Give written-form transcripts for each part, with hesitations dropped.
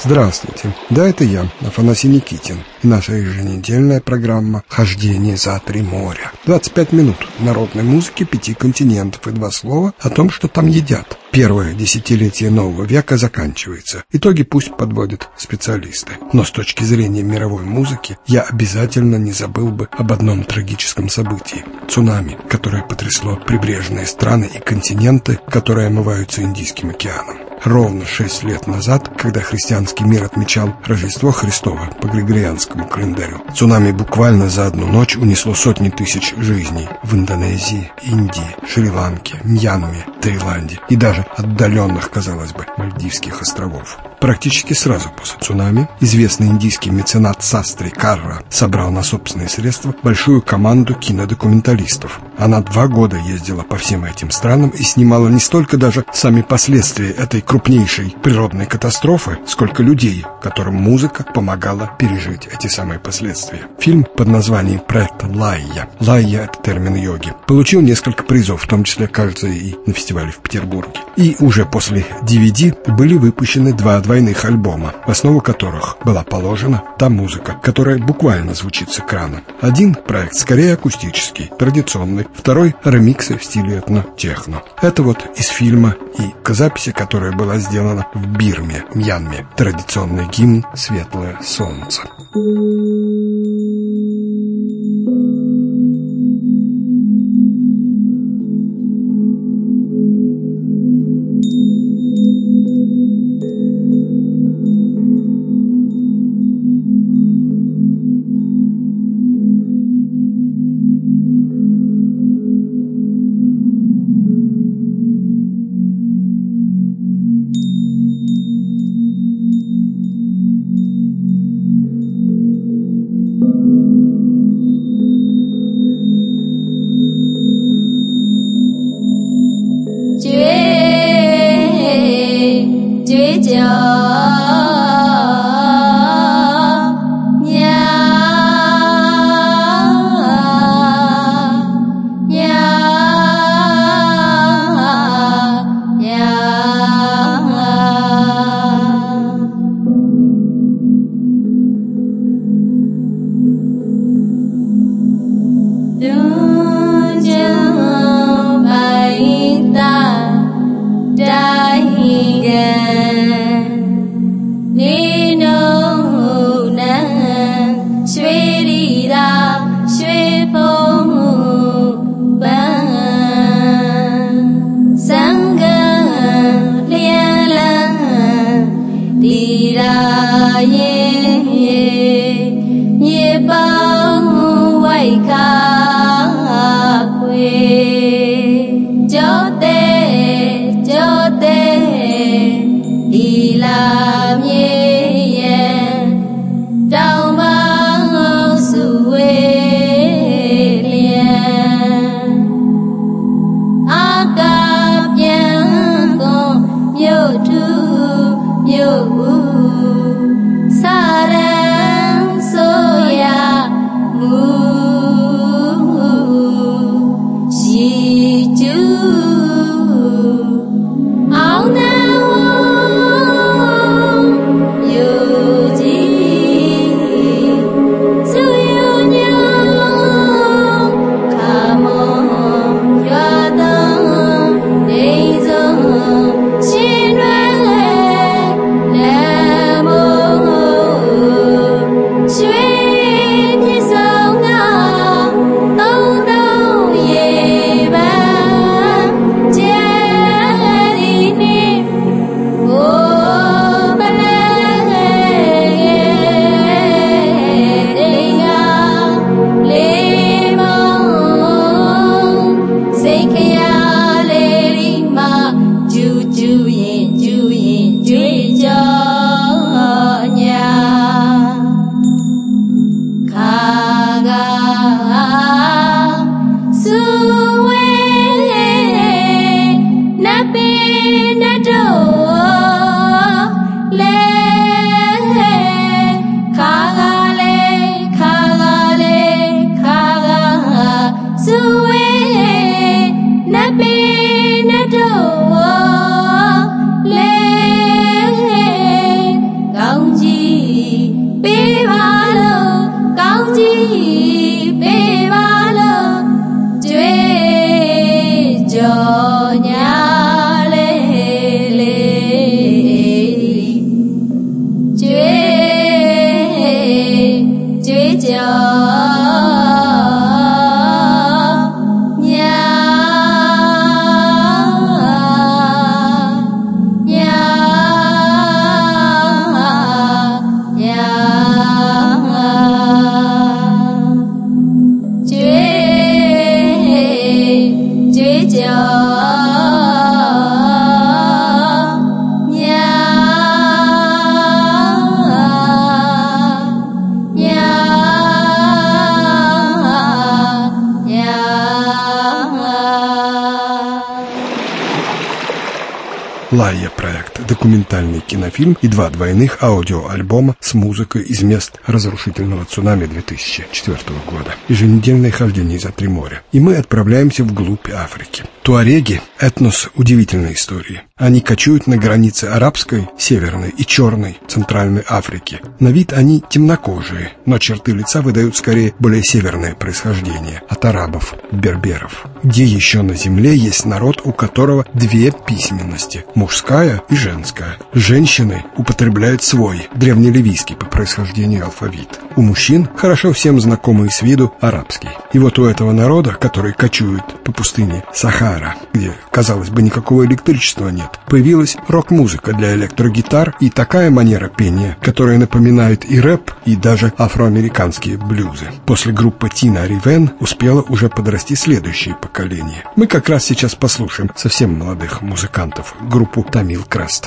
Здравствуйте, да, это я, Афанасий Никитин, и наша еженедельная программа «Хождение за 3 моря». 25 минут народной музыки 5 континентов и 2 слова о том, что там едят. Первое десятилетие нового века заканчивается. Итоги пусть подводят специалисты. Но с точки зрения мировой музыки я обязательно не забыл бы об одном трагическом событии – цунами, которое потрясло прибрежные страны и континенты, которые омываются Индийским океаном. Ровно 6 лет назад, когда христианский мир отмечал Рождество Христово по григорианскому календарю, цунами буквально за одну ночь унесло сотни тысяч жизней в Индонезии, Индии, Шри-Ланке, Мьянме, Таиланде и даже отдаленных, казалось бы, Мальдивских островов. Практически сразу после цунами известный индийский меценат Састри Карра собрал на собственные средства большую команду кинодокументалистов. Она 2 года ездила по всем этим странам и снимала не столько даже сами последствия этой крупнейшей природной катастрофы, сколько людей, которым музыка помогала пережить эти самые последствия. Фильм под названием «Проект Лайя» — «Лайя» — это термин йоги — получил несколько призов, в том числе, кажется, и на фестивале в Петербурге. И уже после DVD были выпущены 2 двойных альбома, в основу которых была положена та музыка, которая буквально звучит с экрана. Один проект скорее акустический, традиционный, второй — ремиксы в стиле этно-техно. Это вот из фильма и к записи, которая была сделана в Бирме, Мьянме, традиционный гимн «Светлое солнце». Ye bao white car «Лайя» проект, документальный кинофильм и 2 двойных аудиоальбома с музыкой из мест разрушительного цунами 2004 года. Еженедельное хождение за 3 моря. И мы отправляемся вглубь Африки. Туареги – этнос удивительной истории. Они кочуют на границе арабской, северной и черной, центральной Африки. На вид они темнокожие, но черты лица выдают скорее более северное происхождение, от арабов, берберов. Где еще на земле есть народ, у которого 2 письменности – мужская и женская. Женщины употребляют свой, древнеливийский по происхождению алфавит. У мужчин хорошо всем знакомый с виду арабский. И вот у этого народа, который кочует по пустыне Сахара, где, казалось бы, никакого электричества нет, появилась рок-музыка для электрогитар и такая манера пения, которая напоминает и рэп, и даже афроамериканские блюзы. После группы Тина Ривен успело уже подрасти следующее поколение. Мы как раз сейчас послушаем совсем молодых музыкантов, группу Тамил Крест.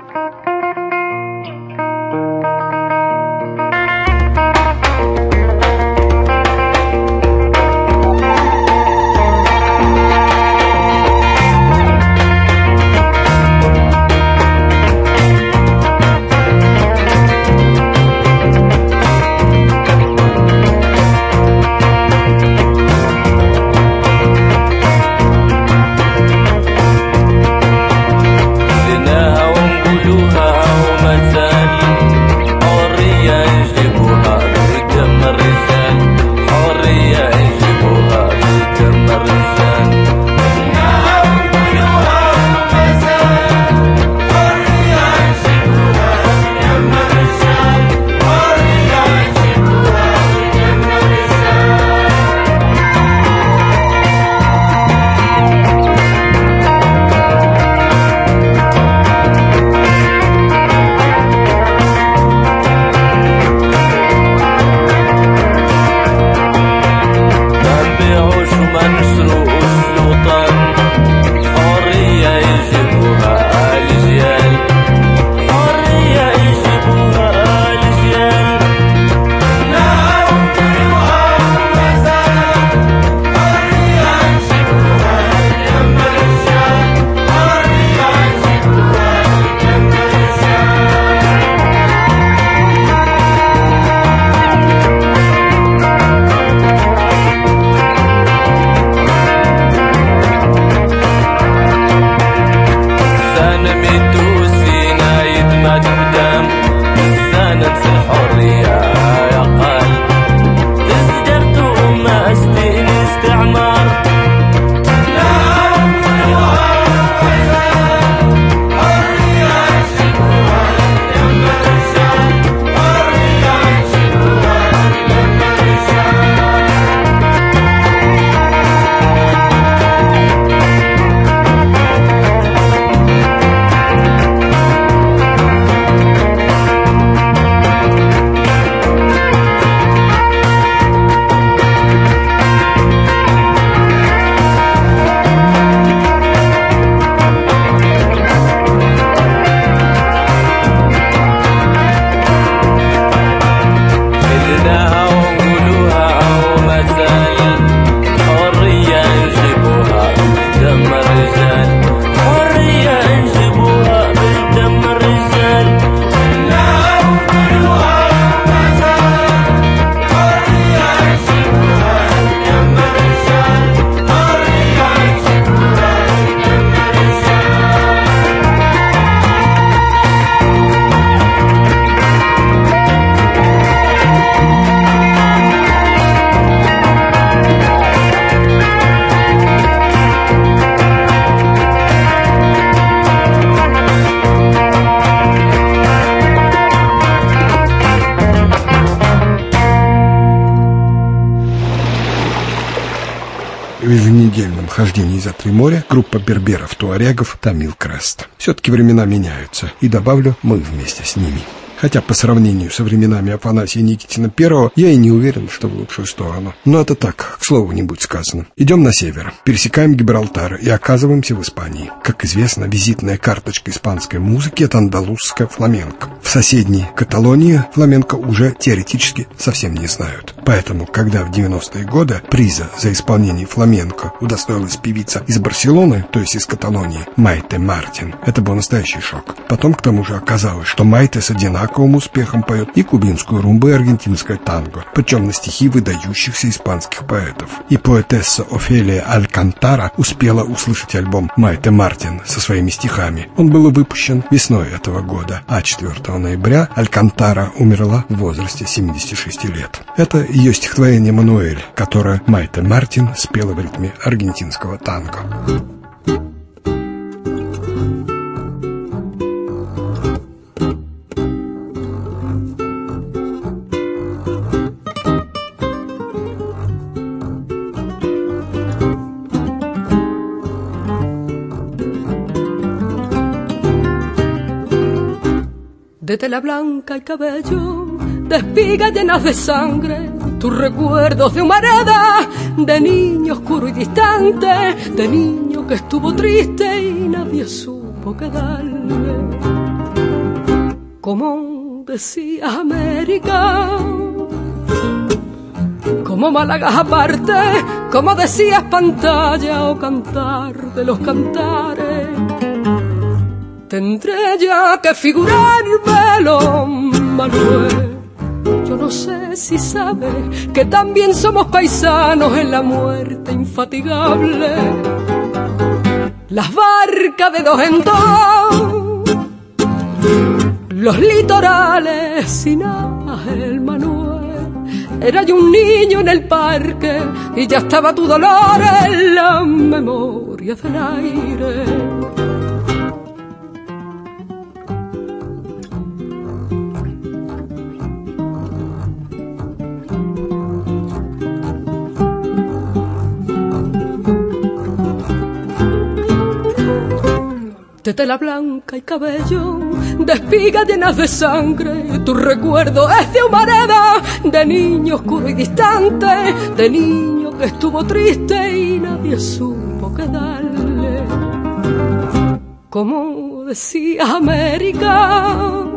В еженедельном хождении за 3 моря группа берберов-туарегов Тамил Крест. Все-таки времена меняются, и добавлю, мы вместе с ними. Хотя по сравнению со временами Афанасия Никитина I я и не уверен, что в лучшую сторону. Но это так, к слову не будь сказано. Идем на север, пересекаем Гибралтар и оказываемся в Испании. Как известно, визитная карточка испанской музыки — это андалузская фламенко. В соседней Каталонии фламенко уже теоретически совсем не знают. Поэтому, когда в 90-е годы приза за исполнение фламенко удостоилась певица из Барселоны, то есть из Каталонии, Майте Мартин, это был настоящий шок. Потом, к тому же, оказалось, что Майте с одинаковым успехом поет и кубинскую румбу, и аргентинское танго, причем на стихи выдающихся испанских поэтов. И поэтесса Офелия Алькантара успела услышать альбом Майте Мартин со своими стихами. Он был выпущен весной этого года, а 4 ноября Алькантара умерла в возрасте 76 лет. Это ее стихотворение «Мануэль», которое Майте Мартин спела в ритме аргентинского танго. De tela blanca y cabello, de espigas llenas de sangre, tus recuerdos de humareda, de niño oscuro y distante, de niño que estuvo triste y nadie supo qué darle. Como decía América, como Málaga aparte, como decías pantalla o cantar de los cantares. Tendré ya que figurármelo, Manuel. Yo no sé si sabes que también somos paisanos en la muerte infatigable. Las barcas de dos en dos, los litorales sin ángel, Manuel. Era yo un niño en el parque y ya estaba tu dolor en la memoria del aire. De tela blanca y cabello, de espigas llenas de sangre, tu recuerdo es de humareda, de niño oscuro y distante, de niño que estuvo triste y nadie supo qué darle. Como decía América,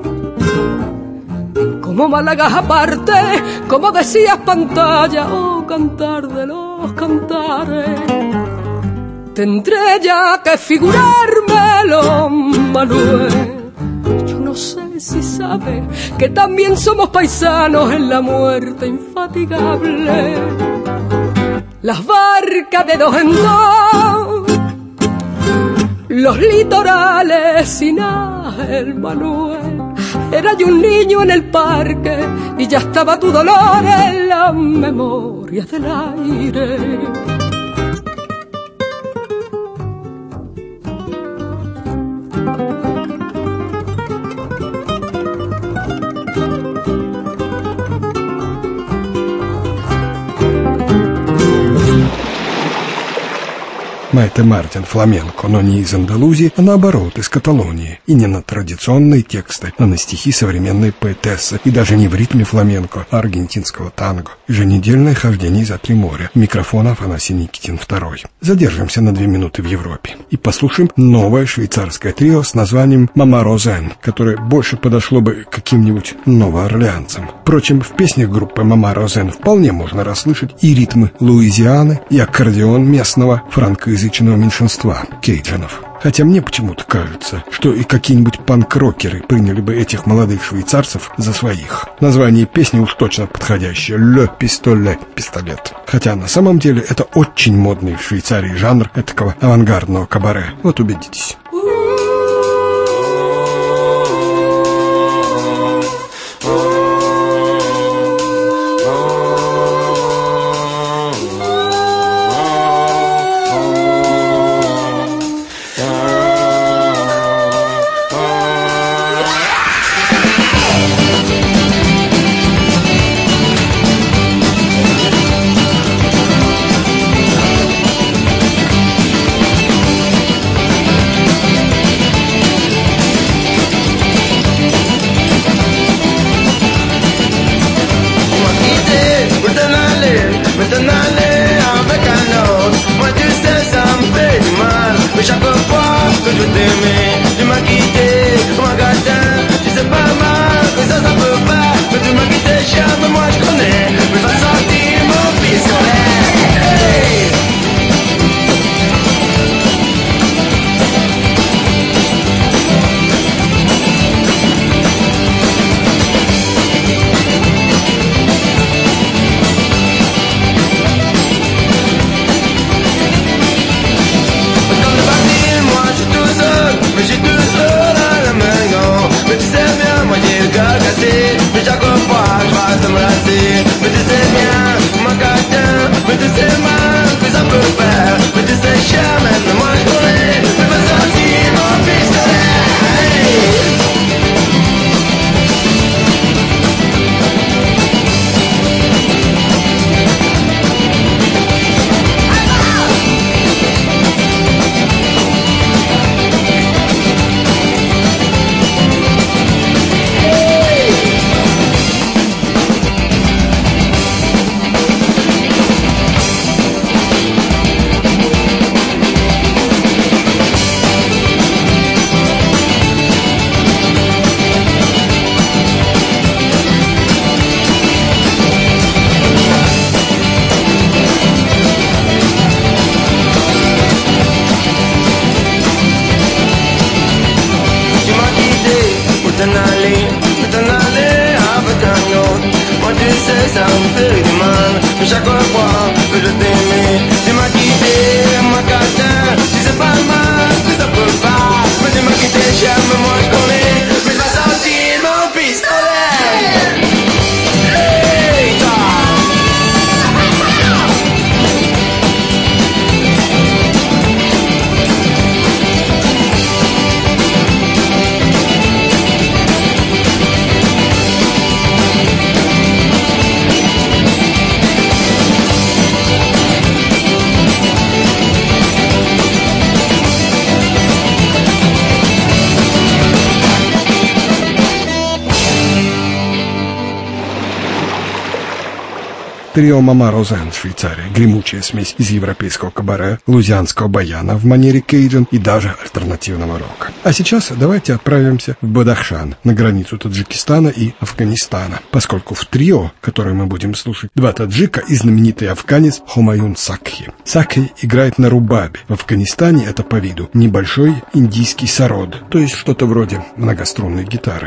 como Málaga aparte, como decías pantalla o cantar de los cantares. Tendré ya que figurármelo, Manuel. Yo no sé si sabes que también somos paisanos en la muerte infatigable. Las barcas de dos en dos, los litorales sin ángel, Manuel. Era yo un niño en el parque y ya estaba tu dolor en la memoria del aire. Майте Мартин фламенко, но не из Андалузии, а наоборот, из Каталонии. И не на традиционные тексты, а на стихи современной поэтессы. И даже не в ритме фламенко, а аргентинского танго. Еженедельное хождение за 3 моря. Микрофон Афанасий Никитин II. Задержимся на 2 минуты в Европе. И послушаем новое швейцарское трио с названием «Мама Розен», которое больше подошло бы каким-нибудь новоорлеанцам. Впрочем, в песнях группы «Мама Розен» вполне можно расслышать и ритмы Луизианы, и аккордеон местного франкоязычного меньшинства – кейджинов. Хотя мне почему-то кажется, что и какие-нибудь панк-рокеры приняли бы этих молодых швейцарцев за своих. Название песни уж точно подходящее – «Le Pistolet» – «Пистолет». Хотя на самом деле это очень модный в Швейцарии жанр этакого авангардного кабаре. Вот убедитесь. Трио Мама Розен, Швейцария, гремучая смесь из европейского кабаре, лузианского баяна в манере кейджин и даже альтернативного рока. А сейчас давайте отправимся в Бадахшан, на границу Таджикистана и Афганистана, поскольку в трио, которое мы будем слушать, два таджика и знаменитый афганец Хумаюн Сакхи. Сакхи играет на рубабе. В Афганистане это по виду небольшой индийский сарод, то есть что-то вроде многострунной гитары.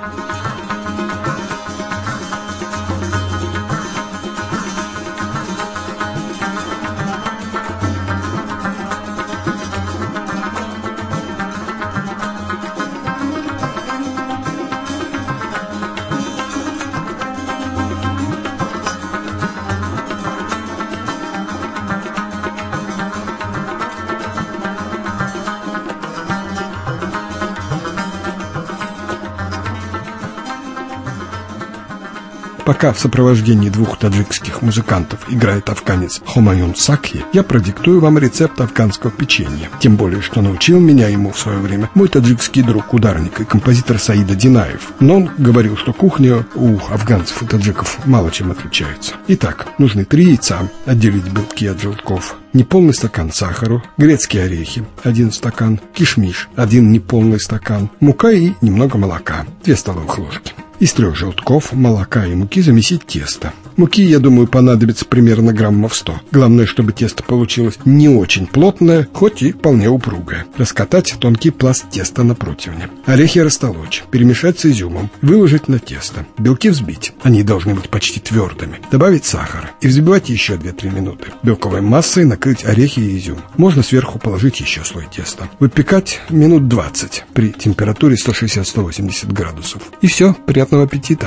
Пока в сопровождении двух таджикских музыкантов играет афганец Хумаюн Сакхи, я продиктую вам рецепт афганского печенья. Тем более, что научил меня ему в свое время мой таджикский друг, ударник и композитор Саида Динаев. Но он говорил, что кухня у афганцев и таджиков мало чем отличается. Итак, нужны 3 яйца, отделить белки от желтков, неполный стакан сахара, грецкие орехи, 1 стакан, кишмиш, 1 неполный стакан, мука и немного молока, 2 столовых ложки. Из 3 желтков, молока и муки замесить тесто. Муки, я думаю, понадобится примерно граммов 100. Главное, чтобы тесто получилось не очень плотное, хоть и вполне упругое. Раскатать тонкий пласт теста на противне. Орехи растолочь, перемешать с изюмом, выложить на тесто. Белки взбить, они должны быть почти твердыми. Добавить сахар и взбивать еще 2-3 минуты. Белковой массой накрыть орехи и изюм. Можно сверху положить еще слой теста. Выпекать минут 20 при температуре 160-180 градусов. И все, приятного аппетита!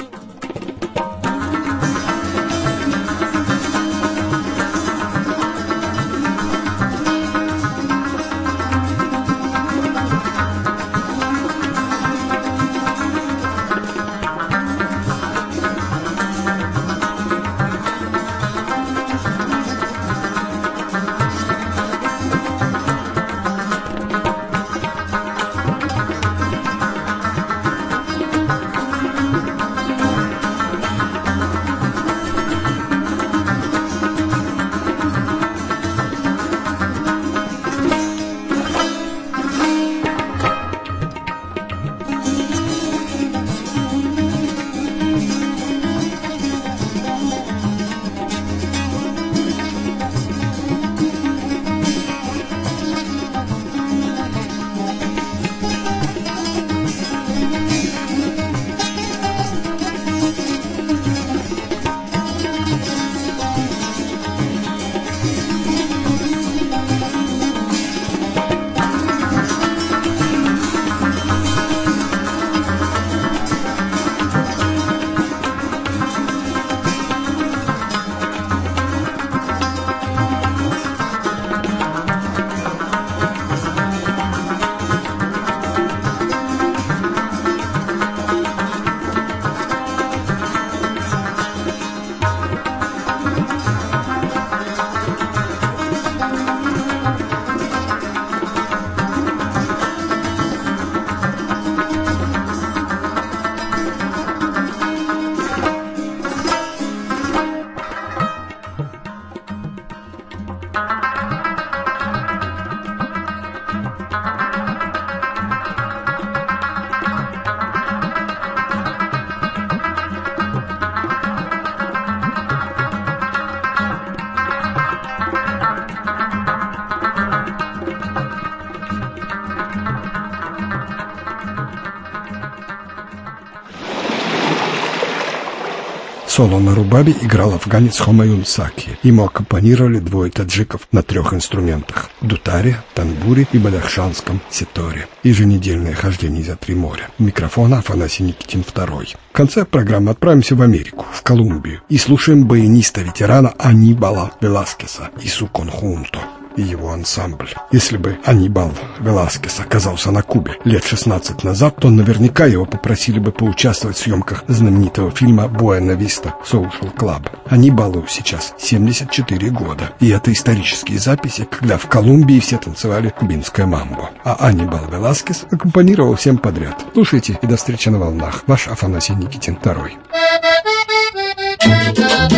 Соло на рубабе играл афганец Хумаюн Сакхи. Ему аккомпанировали 2 таджиков на 3 инструментах – дутаре, танбуре и бадахшанском ситоре. Еженедельное хождение за 3 моря. У микрофона Афанасий Никитин II. В конце программы отправимся в Америку, в Колумбию, и слушаем баяниста-ветерана Анибала Веласкеса и Су Конхунто и его ансамбль. Если бы Анибал Веласкес оказался на Кубе лет 16 назад, то наверняка его попросили бы поучаствовать в съемках знаменитого фильма «Буэна Виста Social Club». Анибалу сейчас 74 года, и это исторические записи, когда в Колумбии все танцевали кубинское мамбо. А Анибал Веласкес аккомпанировал всем подряд. Слушайте и до встречи на волнах. Ваш Афанасий Никитин II.